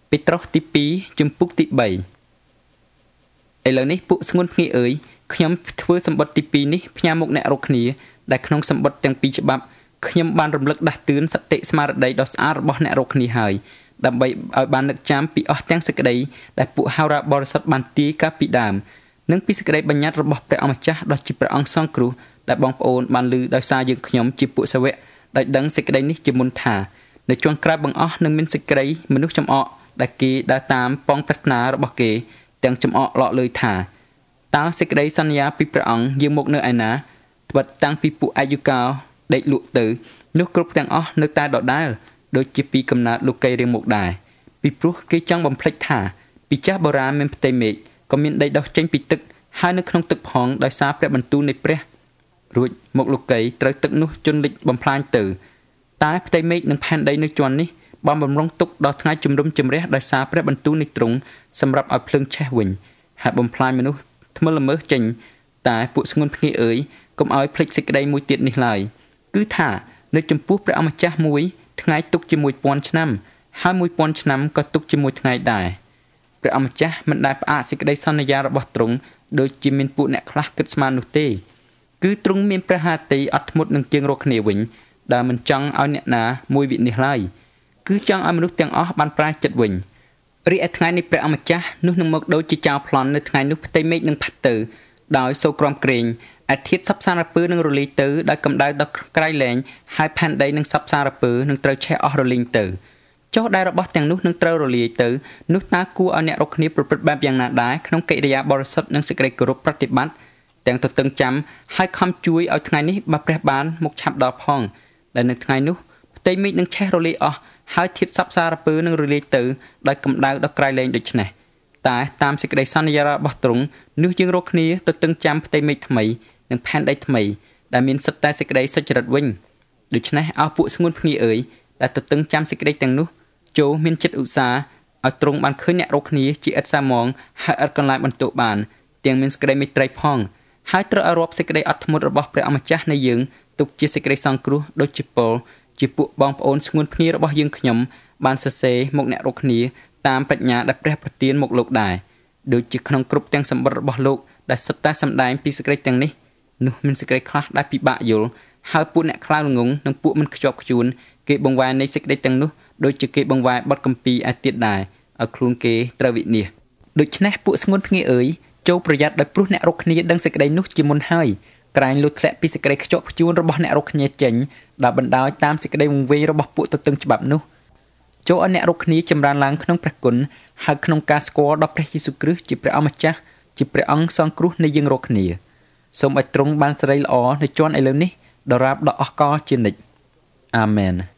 ពីត្រោះទី2ជំពូកទី3ឥឡូវនេះពួកស្ងួនភ្ងាអើយខ្ញុំធ្វើសម្បត្តិទី2នេះផ្ញើមកអ្នករកគ្នាដែលក្នុងសម្បត្តិទាំងពីរច្បាប់ខ្ញុំបានរំលឹកដាស់តឿនសតិស្មារតីដ៏ស្អាតរបស់អ្នករកគ្នាហើយដើម្បីឲ្យបាននឹកចាំពីអស់ទាំងសេចក្តីដែលពួកហោរាបរិសុទ្ធបានទាយកាលពីដើមនិងពីសេចក្តីបញ្ញត្តិរបស់ព្រះអម្ចាស់ដ៏ជាព្រះអង្គសង្គ្រោះដែលបងប្អូនបានឮដោយសារយើងខ្ញុំជាពួកសាវកដោយដឹងសេចក្តីនេះជាមុនថានៅជាន់ក្រោយបង្អស់នឹងមានសេចក្តីមនុស្សចំអកដែលគេដើរតាមប៉ងប្រាថ្នារបស់គេទាំងចំអកលក់លើថាតើសេចក្តីសន្យាពីព្រះអង្គយើងមកនៅឯណាត្បិតតាំងពីពួកអាយុកាលដេកលក់ទៅនោះគ្រប់ទាំងអស់នៅតែដដែលដូចជាពីកំណើតលោកីរៀងមកដែរពីព្រោះគេចង់បំភ្លេចថាពីចាស់បុរាណមានផ្ទៃមេឃក៏មានដីដុះចេញពីទឹកហើយនៅក្នុងទឹកផងដោយសារព្រះបន្ទូលនៃព្រះរួចមកលោកីត្រូវទឹកនោះជន់លិចបំផ្លាញទៅតែផ្ទៃមេឃនិងផែនដីនៅជាន់នេះបានបំរុងទុកដល់ថ្ងៃជំរុំជម្រះដោយសារព្រះបន្ទូលនៃទ្រង់សម្រាប់ឲ្យភ្លើងឆេះវិញហើយបំផ្លាញមនុស្សថ្មិលល្មើសចេញតែពួកស្ងួនភ្ងាអើយកុំឲ្យភ្លេចសេចក្តីមួយទៀតនេះឡើយគឺថានៅចំពោះព្រះអម្ចាស់មួយថ្ងៃទុកជា 1000 ឆ្នាំហើយ 1000 ឆ្នាំក៏ទុកជាមួយថ្ងៃដែរព្រះអម្ចាស់មិនដែលផ្អាកសេចក្តីសន្យារបស់ទ្រង់ដូចជាមានពួកអ្នកខ្លះគិតស្មាននោះទេគឺទ្រង់មានព្រះハរតីអត់ធ្មត់នឹងជាងរកគ្នាវិញដែលមិនចង់ឲ្យអ្នកណាមួយវិនិច្ឆ័យឡើយគឺចង់ឲ្យមនុស្សទាំងអស់បានប្រាជ្ញចិត្តវិញរីឯថ្ងៃនៃព្រះអម្ចាស់នោះនឹងមកដូចជាចៅប្លន់នៅថ្ងៃនោះផ្ទៃមេឃនឹងផាត់ទៅដោយសូរក្រំក្រែងអាធាតុសពសារពើនឹងរលាយទៅដោយកម្ដៅដ៏ក្រៃលែងហើយផែនដីនឹងសពសារពើនឹងត្រូវឆេះអស់រលីងទៅចុះដែលរបស់ទាំងនោះនឹងត្រូវរលាយទៅនោះតើគួរឲ្យអ្នករកគ្នាប្រព្រឹត្តបែបយ៉ាងណាដែរក្នុងកិរិយាបរិសុទ្ធនិងសេចក្តីគោរពប្រតិបត្តិទាំងទៅតឹងចាំហើយខំជួយឲ្យថ្ងៃនេះបើព្រះបានមកឆាប់ដល់ផងដែលនៅថ្ងៃនោះផ្ទៃមេឃនឹងឆេះរលាយអស់ហើយធាតុសពសារពើនឹងរលាយទៅដោយកម្ដៅដ៏ក្រៃលែងដូច្នេះតែតាមសេចក្តីសន្យារបស់ទ្រង់នោះយើងរកគ្នាទៅតឹងចាំផ្ទៃមេឃថ្មីនិងផែនដីថ្មីដែលមានសិតតែសេចក្តីសុចរិតវិញដូច្នេះឲ្យពួកស្ងួនភ្ងាអើយដែលទៅតឹងចាំសេចក្តីទាំងនោះចូលមានចិត្តឧស្សាហ៍ឲ្យទ្រង់បានឃើញអ្នករកគ្នាជាឥតសាមងហើយឥតកន្លែងបន្ទោសបានទាំងមានសេចក្តីមេត្រីផងហើយត្រូវឲ្យរាប់សេចក្តីអត់ធ្មត់របស់ព្រះអម្ចាស់នៃយើងទុកជាសេចក្តីសង្គ្រោះដូចជាពលជាពួកបងប្អូនស្ងួនភ្ងារបស់យើងខ្ញុំបានសរសេរមកអ្នករកគ្នាតាមបញ្ញាដែលព្រះប្រទានមកលោកដែរដូចជាក្នុងគ្រប់ទាំងសម្បត្តិរបស់លោកដែលសុទ្ធតែសម្ដែងពីសេចក្តីទាំងនេះនោះមានសេចក្តីខ្លះដែលពិបាកយល់ហើយពួកអ្នកខ្លាចល្ងងនិងពួកមិនខ្ជាប់ខ្ជួនគេបង្វែរនៃសេចក្តីទាំងនោះដូចជាគេបង្វែរបទគម្ពីរឯទៀតដែរឲ្យខ្លួនគេត្រូវវិនាសដូច្នេះពួកស្ងួនភ្ងាអើយចូលប្រយ័ត្នដោយព្រោះអ្នករកគ្នាដឹងសេចក្តីនោះជាមុនហើយក្រែងលុតធ្លាក់ពីសេចក្តីខ្ជាប់ខ្ជួនរបស់អ្នករកគ្នាចេញដែលបណ្ដោយតាមសេចក្តីវង្វេងរបស់ពួកទទឹងច្បាប់នោះចូលឲ្យអ្នករកគ្នាចម្រើនឡើងក្នុងព្រះគុណហើយក្នុងការស្គាល់ដល់ព្រះយេស៊ូវគ្រីស្ទជាព្រះអម្ចាស់ជាព្រះអង្គសង្គ្រោះនៃយើងរកគ្នាសូមឲ្យទ្រង់បានសេរីល្អនៅជាន់ឥឡូវនេះដរាបដល់អស់កលជានិច្ចអាមែន